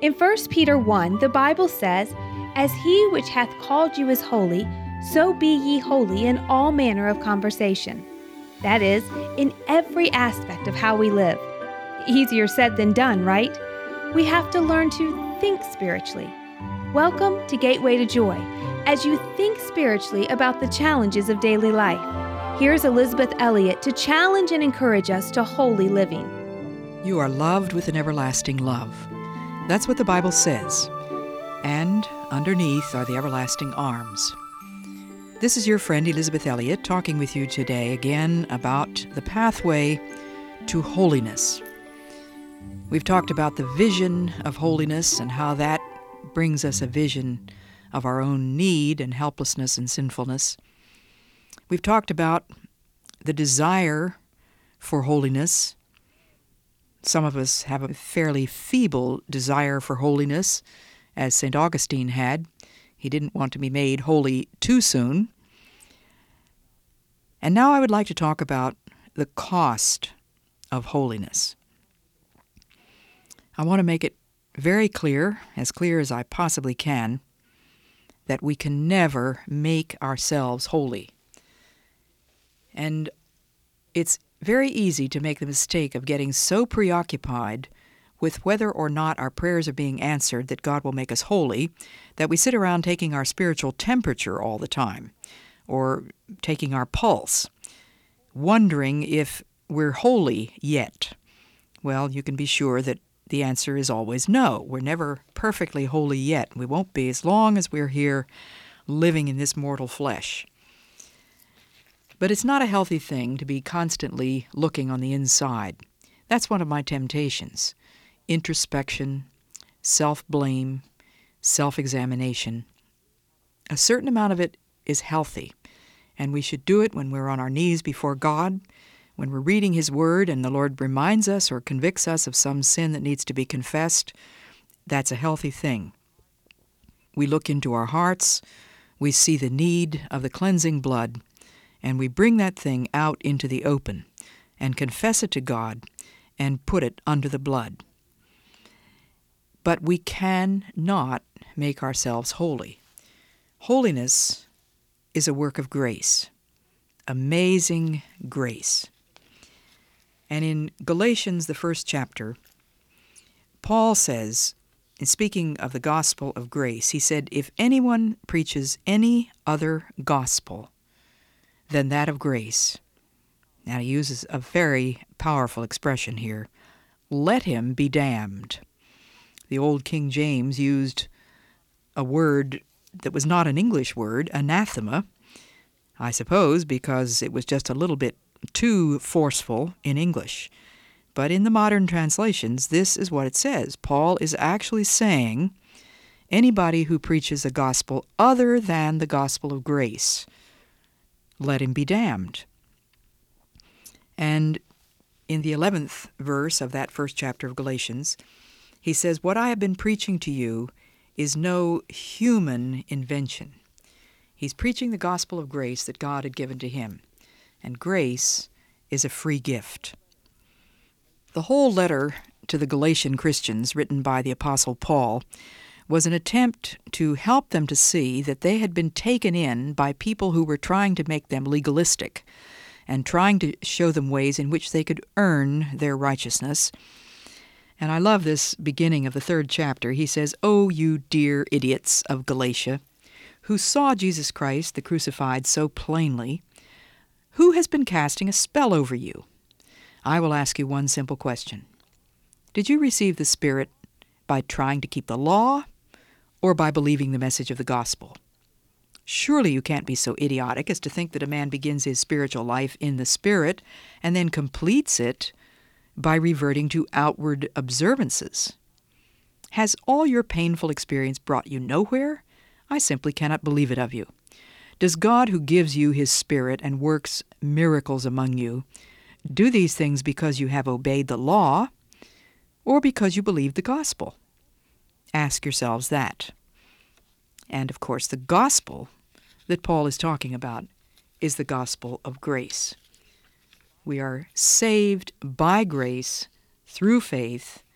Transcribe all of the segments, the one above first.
In 1 Peter 1, the Bible says, "As he which hath called you is holy, so be ye holy in all manner of conversation." That is, in every aspect of how we live. Easier said than done, right? We have to learn to think spiritually. Welcome to Gateway to Joy, as you think spiritually about the challenges of daily life. Here's Elizabeth Elliot to challenge and encourage us to holy living. You are loved with an everlasting love. That's what the Bible says. And underneath are the everlasting arms. This is your friend Elizabeth Elliot talking with you today again about the pathway to holiness. We've talked about the vision of holiness and how that brings us a vision of our own need and helplessness and sinfulness. We've talked about the desire for holiness. Some of us have a fairly feeble desire for holiness, as St. Augustine had. He didn't want to be made holy too soon. And now I would like to talk about the cost of holiness. I want to make it very clear as I possibly can, that we can never make ourselves holy. And it's very easy to make the mistake of getting so preoccupied with whether or not our prayers are being answered that God will make us holy, that we sit around taking our spiritual temperature all the time, or taking our pulse, wondering if we're holy yet. Well, you can be sure that the answer is always no. We're never perfectly holy yet. We won't be as long as we're here living in this mortal flesh. But it's not a healthy thing to be constantly looking on the inside. That's one of my temptations. Introspection, self-blame, self-examination. A certain amount of it is healthy, and we should do it when we're on our knees before God, when we're reading His Word and the Lord reminds us or convicts us of some sin that needs to be confessed. That's a healthy thing. We look into our hearts, we see the need of the cleansing blood, and we bring that thing out into the open and confess it to God and put it under the blood. But we cannot make ourselves holy. Holiness is a work of grace, amazing grace. And in Galatians, the first chapter, Paul says, in speaking of the gospel of grace, he said, "If anyone preaches any other gospel than that of grace," now he uses a very powerful expression here, "let him be damned." The old King James used a word that was not an English word, anathema, I suppose because it was just a little bit too forceful in English. But in the modern translations, this is what it says. Paul is actually saying anybody who preaches a gospel other than the gospel of grace, let him be damned. And in the 11th verse of that first chapter of Galatians, he says, "What I have been preaching to you is no human invention." He's preaching the gospel of grace that God had given to him. And grace is a free gift. The whole letter to the Galatian Christians, written by the Apostle Paul, was an attempt to help them to see that they had been taken in by people who were trying to make them legalistic and trying to show them ways in which they could earn their righteousness. And I love this beginning of the 3rd chapter. He says, "Oh, you dear idiots of Galatia, who saw Jesus Christ, the crucified, so plainly, who has been casting a spell over you? I will ask you one simple question. Did you receive the Spirit by trying to keep the law or by believing the message of the gospel? Surely you can't be so idiotic as to think that a man begins his spiritual life in the Spirit and then completes it by reverting to outward observances. Has all your painful experience brought you nowhere? I simply cannot believe it of you. Does God, who gives you His Spirit and works miracles among you, do these things because you have obeyed the law or because you believe the gospel? Ask yourselves that. And, of course, the gospel that Paul is talking about is the gospel of grace. We are saved by grace through faith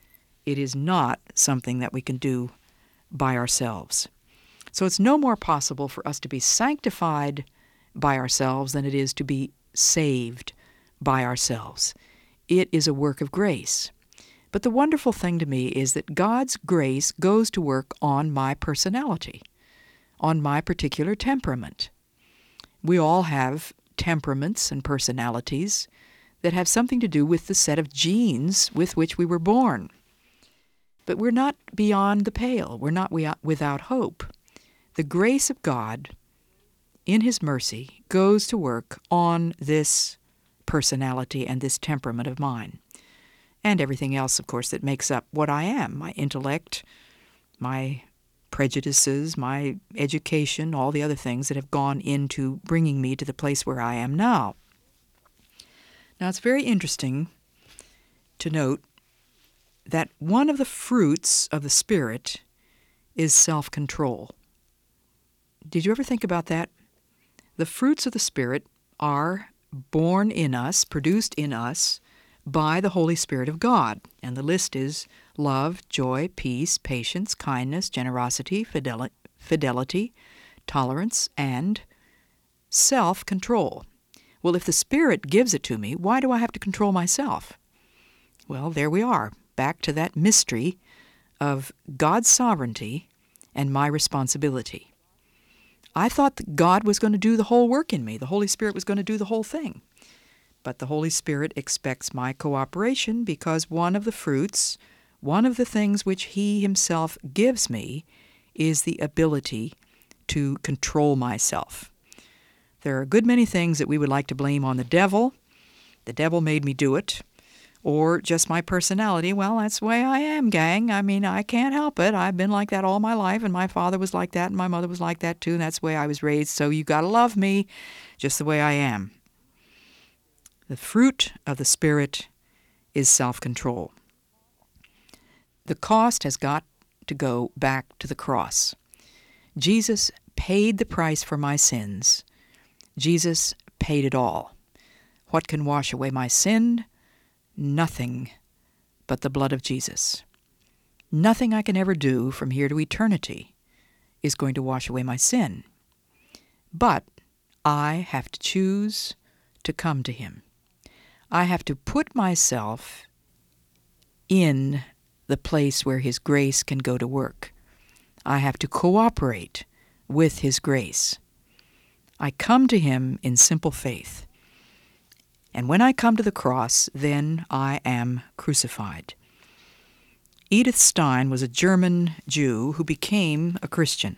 It is not something that we can do by ourselves. So it's no more possible for us to be sanctified by ourselves than it is to be saved by ourselves. It is a work of grace. But the wonderful thing to me is that God's grace goes to work on my personality, on my particular temperament. We all have temperaments and personalities that have something to do with the set of genes with which we were born. But we're not beyond the pale. We're not without hope. The grace of God, in His mercy, goes to work on this personality and this temperament of mine, and everything else, of course, that makes up what I am, my intellect, my prejudices, my education, all the other things that have gone into bringing me to the place where I am now. Now, it's very interesting to note that one of the fruits of the Spirit is self-control. Did you ever think about that? The fruits of the Spirit are born in us, produced in us, by the Holy Spirit of God. And the list is love, joy, peace, patience, kindness, generosity, fidelity, tolerance, and self-control. Well, if the Spirit gives it to me, why do I have to control myself? Well, there we are, back to that mystery of God's sovereignty and my responsibility. I thought that God was going to do the whole work in me. The Holy Spirit was going to do the whole thing. But the Holy Spirit expects my cooperation because one of the fruits, one of the things which He Himself gives me, is the ability to control myself. There are a good many things that we would like to blame on the devil. The devil made me do it. Or just my personality. Well, that's the way I am, gang. I mean, I can't help it. I've been like that all my life, and my father was like that, and my mother was like that too, and that's the way I was raised, so you got to love me just the way I am. The fruit of the Spirit is self-control. The cost has got to go back to the cross. Jesus paid the price for my sins. Jesus paid it all. What can wash away my sin? Nothing but the blood of Jesus. Nothing I can ever do from here to eternity is going to wash away my sin. But I have to choose to come to Him. I have to put myself in the place where His grace can go to work. I have to cooperate with His grace. I come to Him in simple faith. And when I come to the cross, then I am crucified. Edith Stein was a German Jew who became a Christian.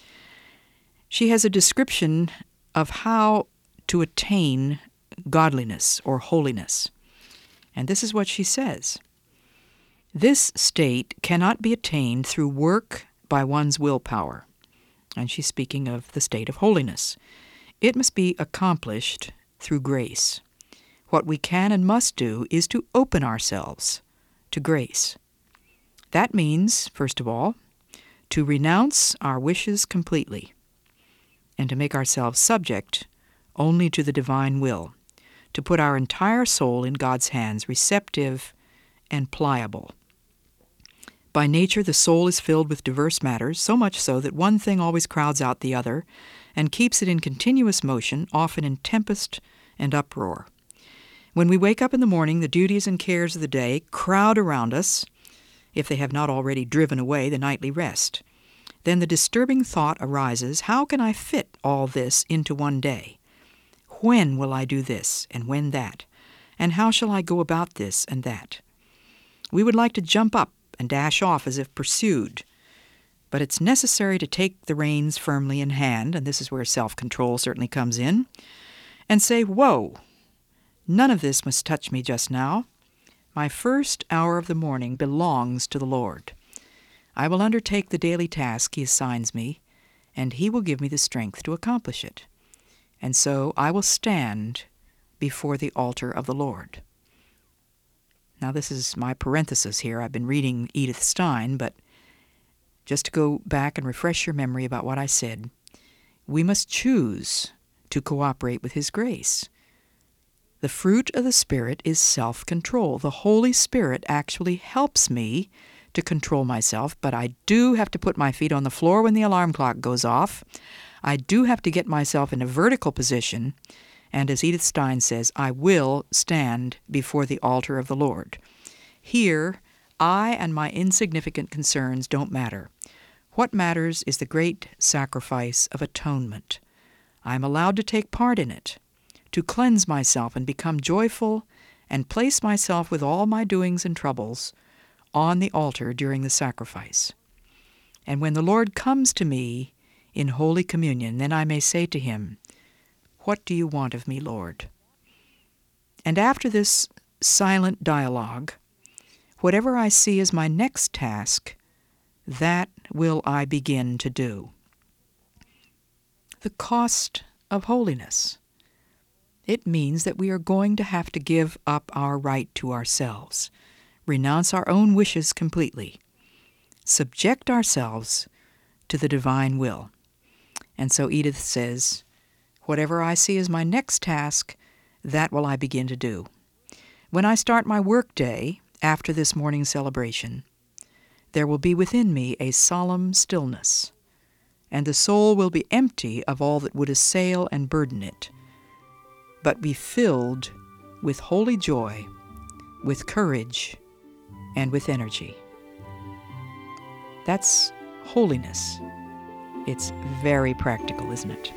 She has a description of how to attain godliness or holiness. And this is what she says. This state cannot be attained through work by one's willpower. And she's speaking of the state of holiness. It must be accomplished through grace. What we can and must do is to open ourselves to grace. That means, first of all, to renounce our wishes completely and to make ourselves subject only to the divine will, to put our entire soul in God's hands, receptive and pliable. By nature, the soul is filled with diverse matters, so much so that one thing always crowds out the other and keeps it in continuous motion, often in tempest and uproar. When we wake up in the morning, the duties and cares of the day crowd around us, if they have not already driven away the nightly rest. Then the disturbing thought arises, how can I fit all this into one day? When will I do this, and when that? And how shall I go about this and that? We would like to jump up and dash off as if pursued, but it's necessary to take the reins firmly in hand, and this is where self-control certainly comes in, and say, whoa! None of this must touch me just now. My first hour of the morning belongs to the Lord. I will undertake the daily task He assigns me, and He will give me the strength to accomplish it. And so I will stand before the altar of the Lord. Now this is my parenthesis here. I've been reading Edith Stein, but just to go back and refresh your memory about what I said, we must choose to cooperate with His grace. The fruit of the Spirit is self-control. The Holy Spirit actually helps me to control myself, but I do have to put my feet on the floor when the alarm clock goes off. I do have to get myself in a vertical position, and as Edith Stein says, I will stand before the altar of the Lord. Here, I and my insignificant concerns don't matter. What matters is the great sacrifice of atonement. I am allowed to take part in it, to cleanse myself and become joyful and place myself with all my doings and troubles on the altar during the sacrifice. And when the Lord comes to me in Holy Communion, then I may say to him, "What do you want of me, Lord?" And after this silent dialogue, whatever I see as my next task, that will I begin to do. The cost of holiness. It means that we are going to have to give up our right to ourselves, renounce our own wishes completely, subject ourselves to the divine will. And so Edith says, whatever I see as my next task, that will I begin to do. When I start my work day after this morning celebration, there will be within me a solemn stillness, and the soul will be empty of all that would assail and burden it, but be filled with holy joy, with courage, and with energy. That's holiness. It's very practical, isn't it?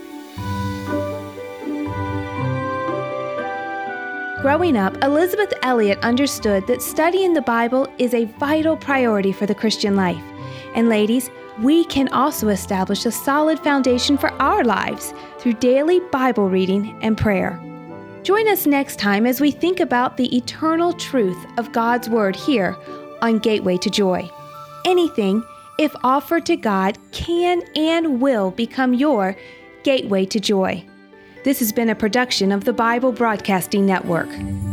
Growing up, Elizabeth Elliot understood that studying the Bible is a vital priority for the Christian life. And ladies, we can also establish a solid foundation for our lives through daily Bible reading and prayer. Join us next time as we think about the eternal truth of God's Word here on Gateway to Joy. Anything, if offered to God, can and will become your gateway to joy. This has been a production of the Bible Broadcasting Network.